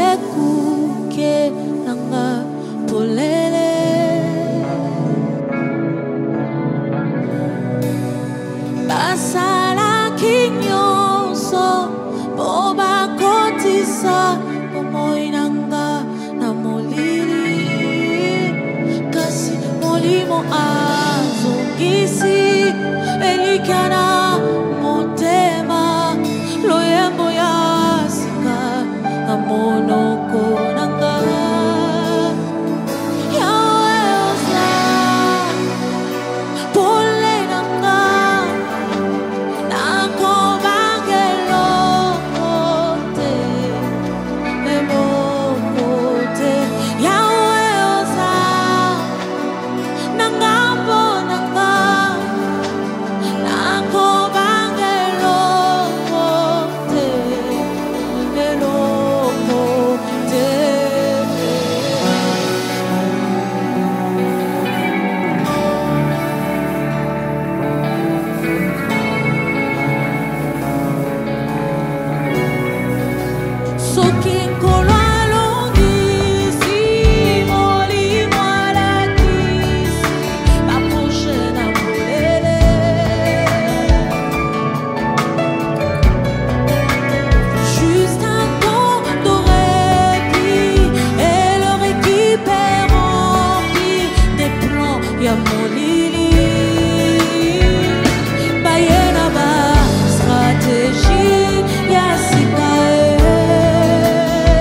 kuke nanga polele basala kinyoso boba kotisa moinanga na molili kasi molimo azongisi elikana motema loyembo ya sika na monoko nanga yaoza pole nanga nakobangelo kote emokote yaoza nanga bonanga nakobangelo kote elokote soki nkolo alongisi molimo alakisi baproche na polele juste un temps de répit et leur équipe est remplie des plans ya molili bayena ba stratégie ya sika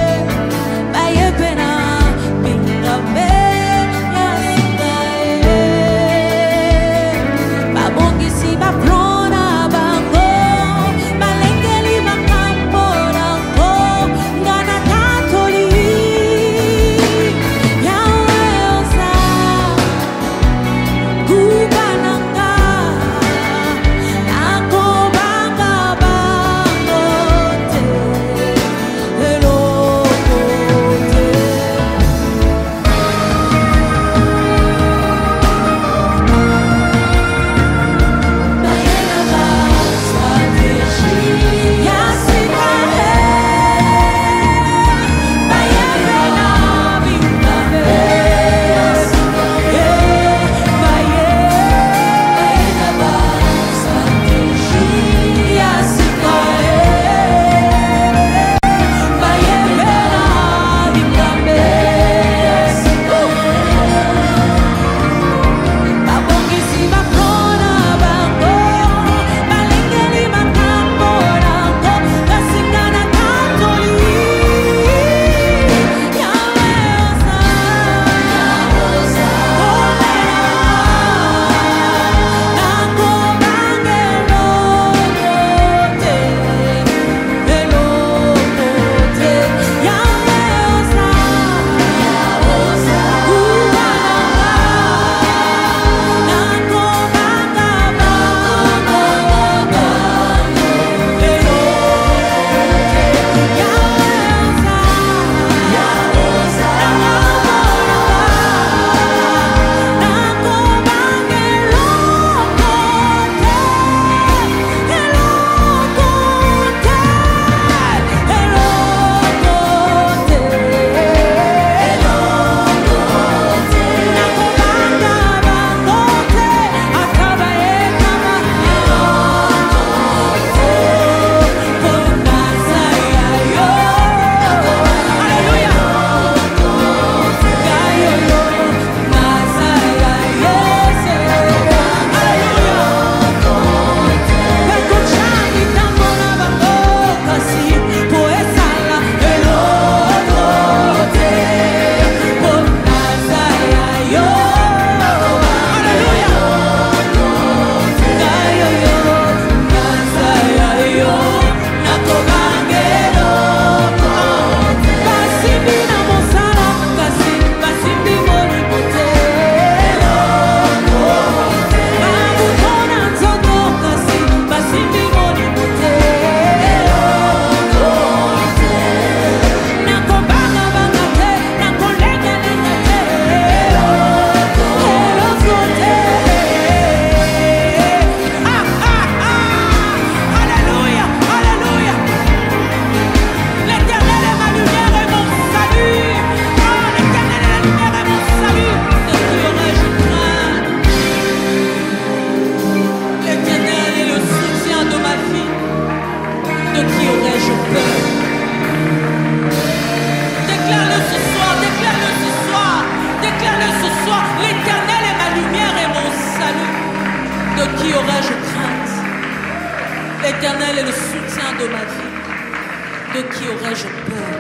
De qui aurais-je peur?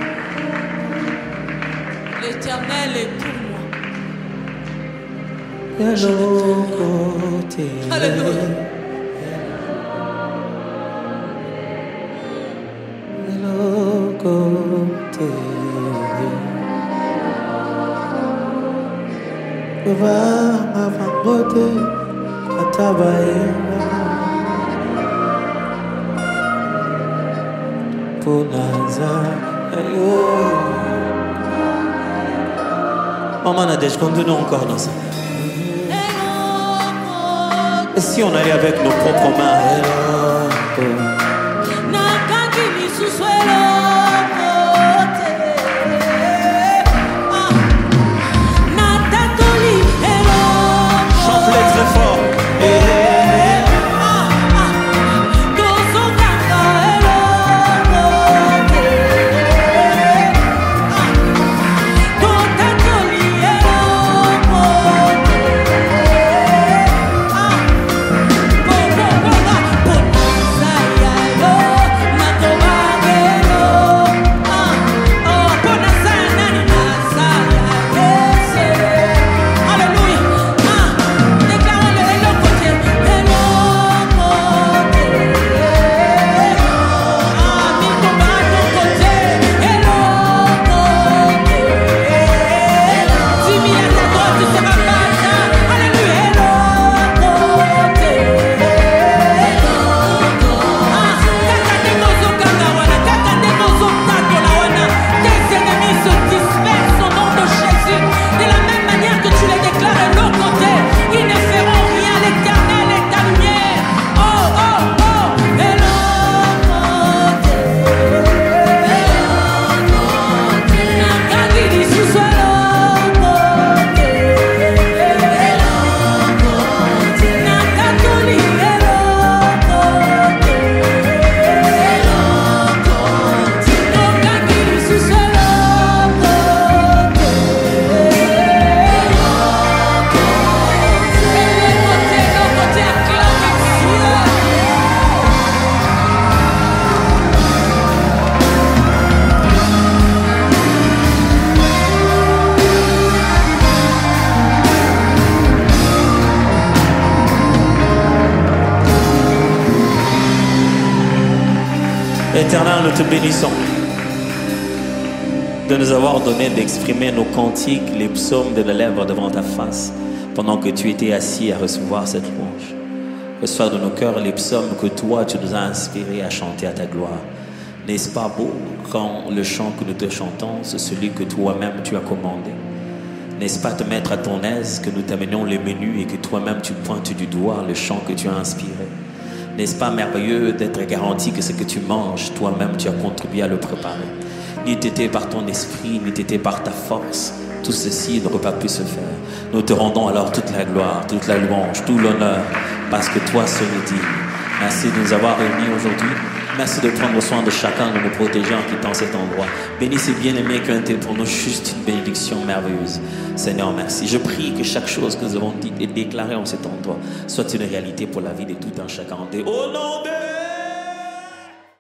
L'Éternel est pour moi. Alléluia. Maman Nadège, continue encore dans ça. Et si on allait avec nos propres mains? Chante-les très fort. Éternel, nous te bénissons de nous avoir donné d'exprimer nos cantiques, les psaumes de nos lèvres devant ta face pendant que tu étais assis à recevoir cette louange. Reçois de nos cœurs les psaumes que toi tu nous as inspirés à chanter à ta gloire. N'est-ce pas beau quand le chant que nous te chantons, c'est celui que toi-même tu as commandé? N'est-ce pas te mettre à ton aise que nous t'amenions les menus et que toi-même tu pointes du doigt le chant que tu as inspiré? N'est-ce pas merveilleux d'être garanti que ce que tu manges, toi-même tu as contribué à le préparer? Ni été par ton esprit, ni été par ta force, tout ceci n'aurait pas pu se faire. Nous te rendons alors toute la gloire, toute la louange, tout l'honneur, parce que toi seul es digne. Merci de nous avoir réunis aujourd'hui. Merci de prendre soin de chacun, de nous protéger en quittant cet endroit. Bénis ces bien-aimés qui ont été pour nous juste une bénédiction merveilleuse. Seigneur, merci. Je prie que chaque chose que nous avons dit et déclarée en cet endroit soit une réalité pour la vie de tout un chacun. Au nom de